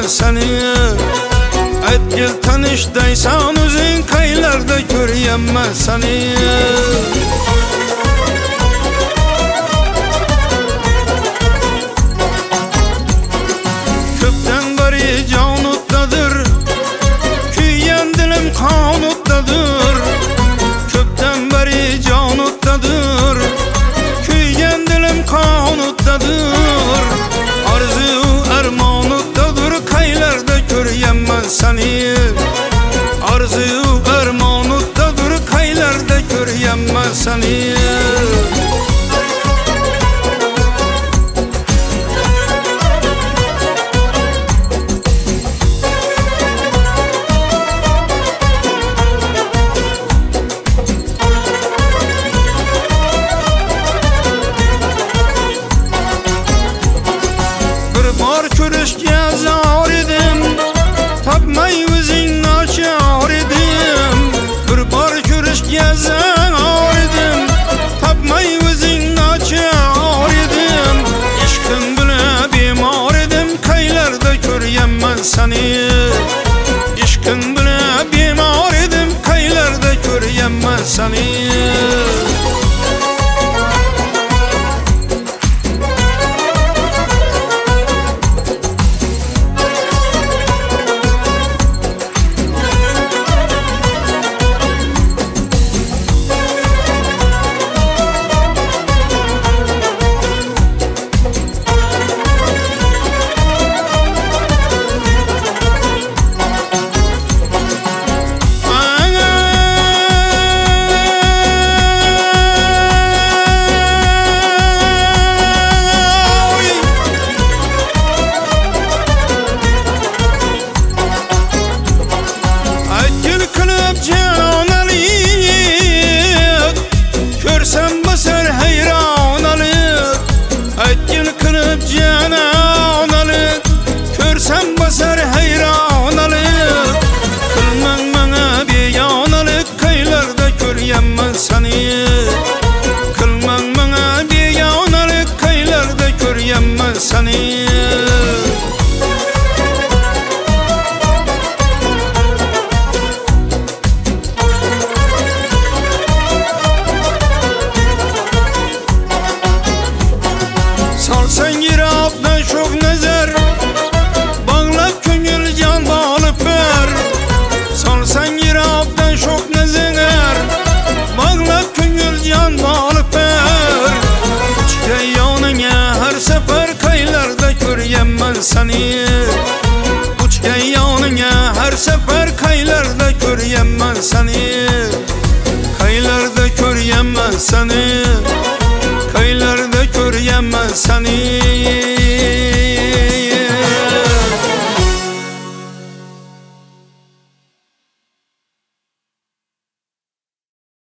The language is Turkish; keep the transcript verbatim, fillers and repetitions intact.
seni. Aytgil tanishdaysan o'zing qaylarda ko'ryapman seni. Ko'pdan beri jon o'tdadir, kuygan dilim qon o'tdadir. Ko'pdan beri jon o'tdadir, kuygan dilim qon o'tdadir. Arzu armon o'tdadir, qaylarda ko'ryapman seni. Arzu armon o'tdadir, qaylarda ko'ryapman seni. Ko'rishga zor edim, topmay o'zingni ochar edim. Bir bor ko'rishga zor edim, topmay o'zingni ochar edim. Ishqim bilan bemor edim, qaylarda ko'ryapman seni. Ishqim bilan bemor edim, qaylarda ko'ryapman seni. Ko'rsam basar hayronalik, aytgil qilib jononalik. Ko'rsam basar hayronalik, qilmang menga begonalik, qaylarda ko'ryapman seni. Qilmang menga begonalik, qaylarda ko'ryapman seni. Solsang yiroqdan sho'x nazar, bog'lab ko'ngil jon bog'lab ber. Solsang yiroqdan sho'x nazar, bog'lab ko'ngil jon bog'lab ber. Uchga yoningga har safar, qaylarda ko'ryapman seni. Uchga yoningga har safar, qaylarda ko'ryapman seni. Qaylarda ko'ryapman seni. Qaylarda ko'ryapman seni.